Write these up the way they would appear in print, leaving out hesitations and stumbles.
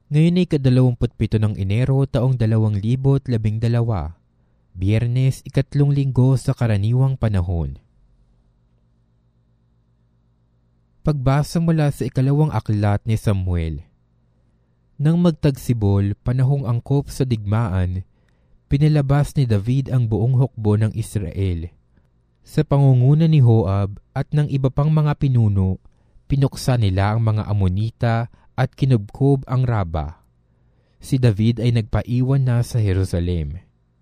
Ngayon ay 27 ng Enero taong 2012, Biyernes, 3 linggo sa karaniwang panahon. Pagbasa mula sa 2 aklat ni Samuel. Nang magtagsibol, panahong angkop sa digmaan, pinalabas ni David ang buong hukbo ng Israel. Sa pangunguna ni Joab at ng iba pang mga pinuno, pinuksa nila ang mga Amonita at kinubkob ang Raba. Si David ay nagpaiwan na sa Jerusalem.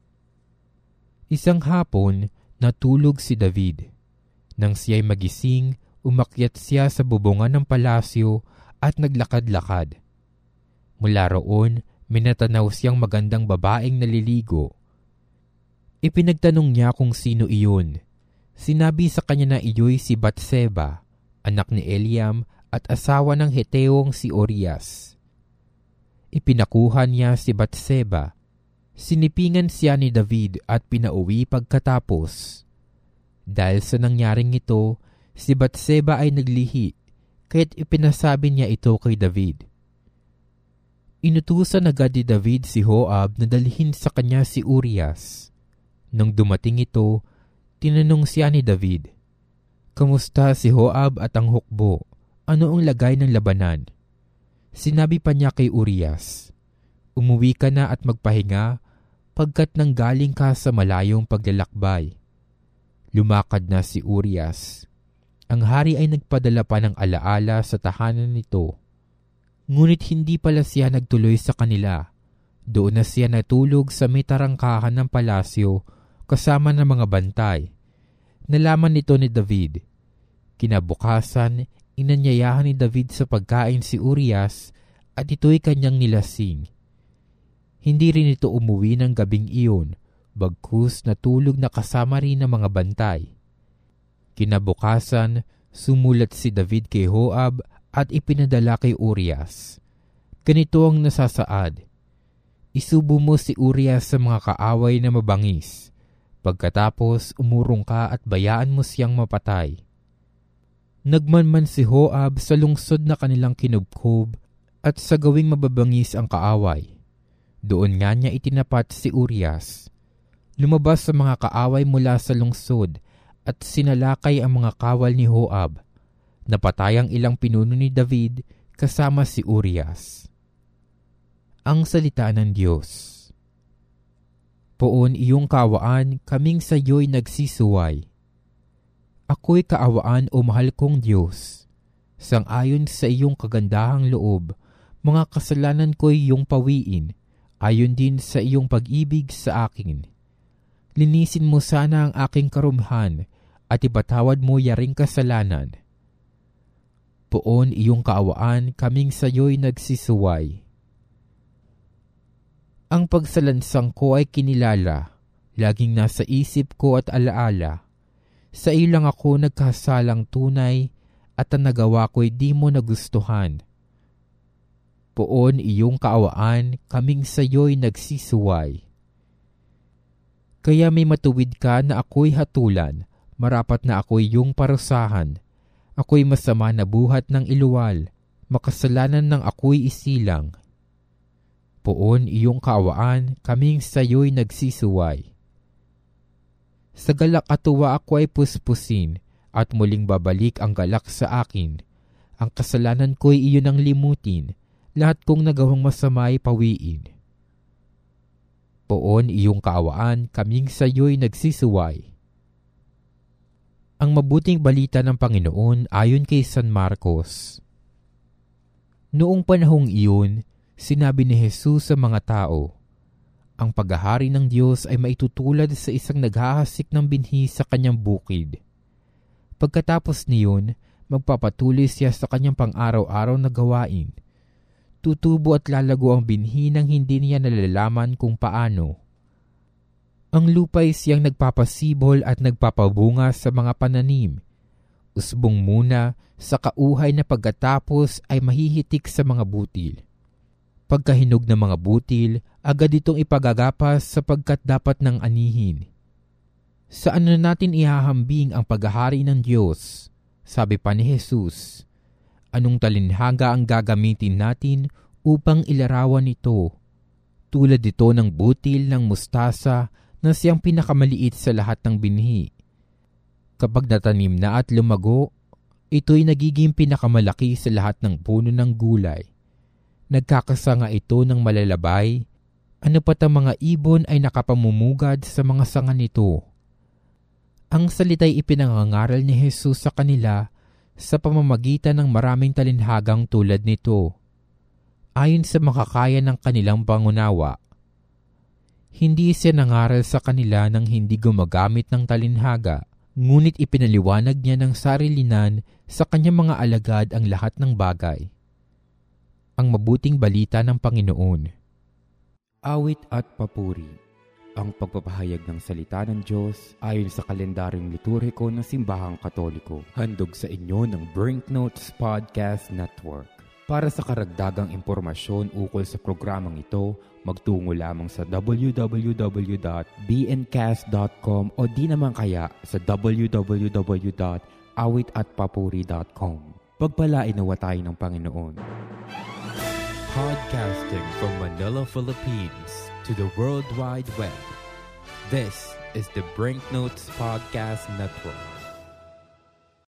Isang hapon, natulog si David. Nang siya'y magising, umakyat siya sa bubungan ng palasyo at naglakad-lakad. Mula roon, minatanaw siyang magandang babaeng naliligo. Ipinagtanong niya kung sino iyon. Sinabi sa kanya na iyo'y si Batseba, anak ni Eliam at asawa ng Heteong si Urias. Ipinakuha niya si Batseba. Sinipingan siya ni David at pinauwi pagkatapos. Dahil sa nangyaring ito, si Batseba ay naglihi, kaya't ipinasabi niya ito kay David. Inutusan agad ni David si Joab na dalhin sa kanya si Urias. Nang dumating ito, tinanong siya ni David, "Kamusta si Joab at ang hukbo? Ano ang lagay ng labanan?" Sinabi pa niya kay Urias, "Umuwi ka na at magpahinga pagkat nanggaling ka sa malayong paglalakbay." Lumakad na si Urias. Ang hari ay nagpadala pa ng alaala sa tahanan nito. Ngunit hindi pala siya nagtuloy sa kanila. Doon na siya natulog sa may tarangkahan ng palasyo kasama ng mga bantay. Nalaman nito ni David. Kinabukasan, inanyayahan ni David sa pagkain si Urias at ito'y kanyang nilasing. Hindi rin ito umuwi ng gabing iyon, bagkus natulog na kasama rin ng mga bantay. Kinabukasan, sumulat si David kay Joab at ipinadala kay Urias. Ganito ang nasasaad, "Isubo mo si Urias sa mga kaaway na mabangis. Pagkatapos umurong ka at bayaan mo siyang mapatay." Nagmanman si Joab sa lungsod na kanilang kinubkob at sa gawing mababangis ang kaaway. Doon nga niya itinapat si Urias. Lumabas sa mga kaaway mula sa lungsod at sinalakay ang mga kawal ni Joab. Napatay ang ilang pinuno ni David kasama si Urias. Ang salita ng Diyos. Poon iyong kaawaan, kaming sa iyo'y nagsisuway. Ako'y kaawaan o mahal kong Diyos. Sang-ayon sa iyong kagandahang loob, mga kasalanan ko'y iyong pawiin, ayon din sa iyong pag-ibig sa akin. Linisin mo sana ang aking karumhan at ipatawad mo yaring kasalanan. Poon iyong kaawaan, kaming sa iyo'y nagsisuway. Ang pagsalansang ko ay kinilala, laging nasa isip ko at alaala. Sa iyo lang ako nagkasalang tunay at ang nagawa ko'y di mo nagustuhan. Poon iyong kaawaan, kaming sa iyo'y nagsisuway. Kaya may matuwid ka na ako'y hatulan, marapat na ako'y iyong parusahan. Ako'y masama na buhat ng iluwal, makasalanan ng ako'y isilang. Poon iyong kaawaan, kaming sa iyo'y nagsisuway. Sa galak at tuwa ako ay puspusin, at muling babalik ang galak sa akin. Ang kasalanan ko'y iyon ang limutin, lahat kong nagawang masama ay pawiin. Poon iyong kaawaan, kaming sa iyo'y nagsisuway. Ang mabuting balita ng Panginoon ayon kay San Marcos. Noong panahong iyon, sinabi ni Jesus sa mga tao, "Ang paghahari ng Diyos ay maitutulad sa isang naghahasik ng binhi sa kanyang bukid. Pagkatapos niyon, magpapatuloy siya sa kanyang pang-araw-araw na gawain. Tutubo at lalago ang binhi nang hindi niya nalalaman kung paano. Ang lupa'y siyang nagpapasibol at nagpapabunga sa mga pananim. Usbong muna, sa kauhay na pagkatapos ay mahihitik sa mga butil. Pagkahinog ng mga butil, agad itong ipagagapas sapagkat dapat ng anihin. Saan na natin ihahambing ang paghahari ng Diyos?" Sabi pa ni Jesus, "Anong talinhaga ang gagamitin natin upang ilarawan ito. Tulad ito ng butil ng mustasa na siyang pinakamaliit sa lahat ng binhi. Kapag natanim na at lumago, ito'y nagiging pinakamalaki sa lahat ng puno ng gulay. Nagkakasanga ito ng malalabay, ano pat ang mga ibon ay nakapamumugad sa mga sanga nito. Ang salita'y ipinangangaral ni Jesus sa kanila sa pamamagitan ng maraming talinhagang tulad nito. Ayon sa makakaya ng kanilang pangunawa, hindi siya nangaral sa kanila nang hindi gumagamit ng talinhaga, ngunit ipinaliwanag niya ng sarilinan sa kanyang mga alagad ang lahat ng bagay. Ang mabuting balita ng Panginoon. Awit at papuri. Ang pagpapahayag ng salita ng Diyos ayon sa kalendaryong liturhiko ng Simbahang Katoliko. Handog sa inyo ng Brinknotes Podcast Network. Para sa karagdagang impormasyon ukol sa programang ito, magtungo lamang sa www.bncast.com o di naman kaya sa www.awitatpapuri.com. Pagpalain nawa tayo ng Panginoon. Podcasting from Manila, Philippines to the World Wide Web. This is the Brinknotes Podcast Network.